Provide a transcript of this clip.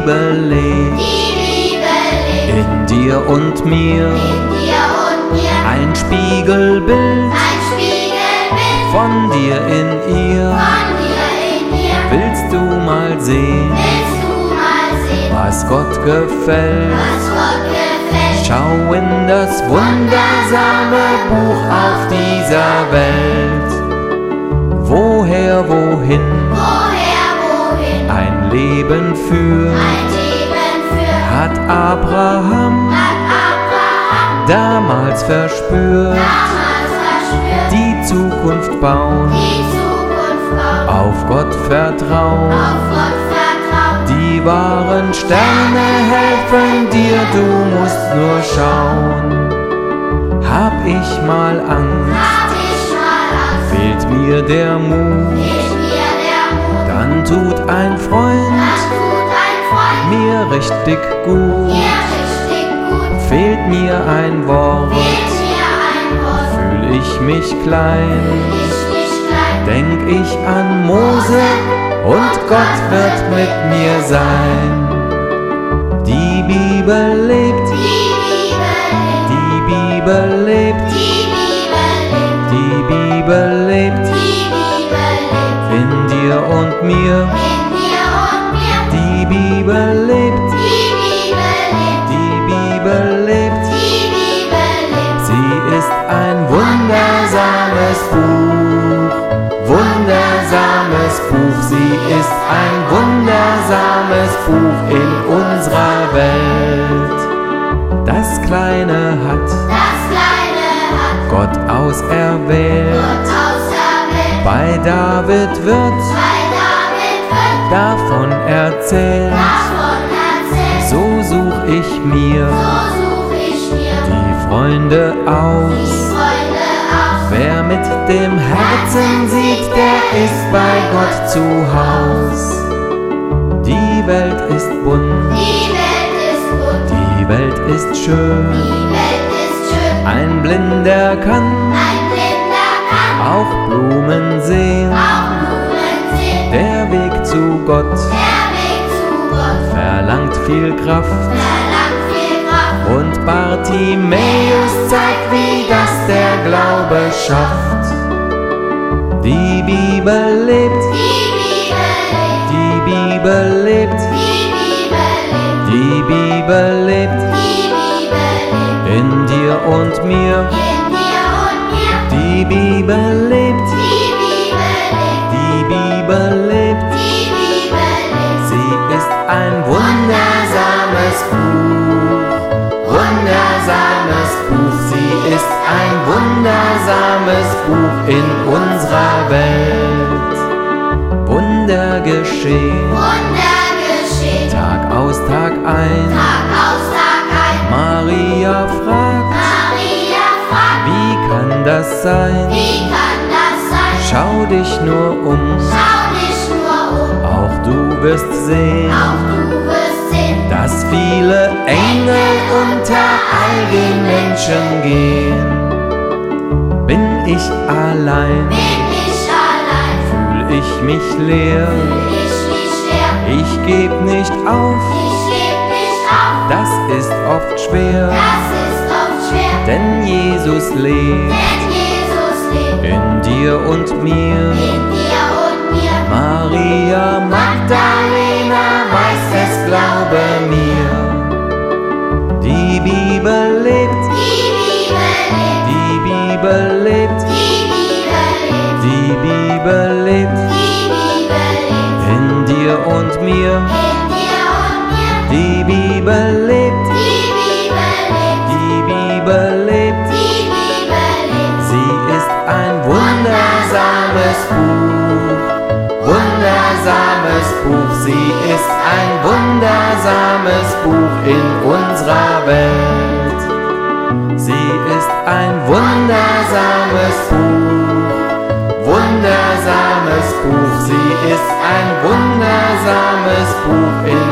Bibel lebt in dir und mir. Ein Spiegelbild von dir in ihr. Willst du mal sehen, was Gott gefällt? Schau in das wundersame Buch auf dieser Welt. Woher, wohin ein Leben führt, hat Abraham damals verspürt. Die Zukunft bauen, auf Gott vertrauen. Die wahren Sterne helfen dir, du musst nur schauen. Hab ich mal Angst, fehlt mir der Mut, dann tut ein Freund mir richtig gut. Fehlt mir ein Wort, fühl ich mich klein, denk ich an Mose und Gott wird mit mir sein. Die Bibel lebt, die Bibel lebt, die Bibel lebt in dir und mir. Die Bibel lebt, die Bibel lebt, sie ist ein wundersames Buch, wundersames Buch, sie ist ein wundersames Buch in unserer Welt. Das Kleine hat Gott auserwählt, bei David wird davon erzählt. So such ich mir die Freunde aus. Wer mit dem Herzen sieht, der ist bei Gott zu Haus. Die Welt ist bunt, die Welt ist schön. Ein Blinder kann auch Blumen sehen. Der Weg zu Gott verlangt viel Kraft. Und Bartimäus zeigt, wie das der Glaube schafft. Die Bibel lebt, die Bibel lebt, die Bibel lebt in dir und mir. Die Bibel lebt, die Bibel lebt, sie ist ein wundersames Buch, wundersames Buch, sie ist ein wundersames Buch in unserer Welt. Wunder geschehen, Tag aus, Tag ein, Maria fragt, wie kann das sein? Schau dich nur um, auch du wirst sehen, dass viele Engel unter all den Menschen gehen. Bin ich allein, fühl ich mich leer, ich geb nicht auf, das ist oft schwer, denn Jesus lebt in dir und mir. Maria Magdalena weiß es, glaube mir. Die Bibel lebt, die Bibel lebt, die Bibel lebt in dir und mir. Die Bibel lebt, die Bibel lebt, sie ist ein wundersames Buch, wundersames Buch, sie ist ein wundersames Buch in unserer Welt. Sie ist ein wundersames Buch, wundersames Buch, sie ist ein wundersames Buch in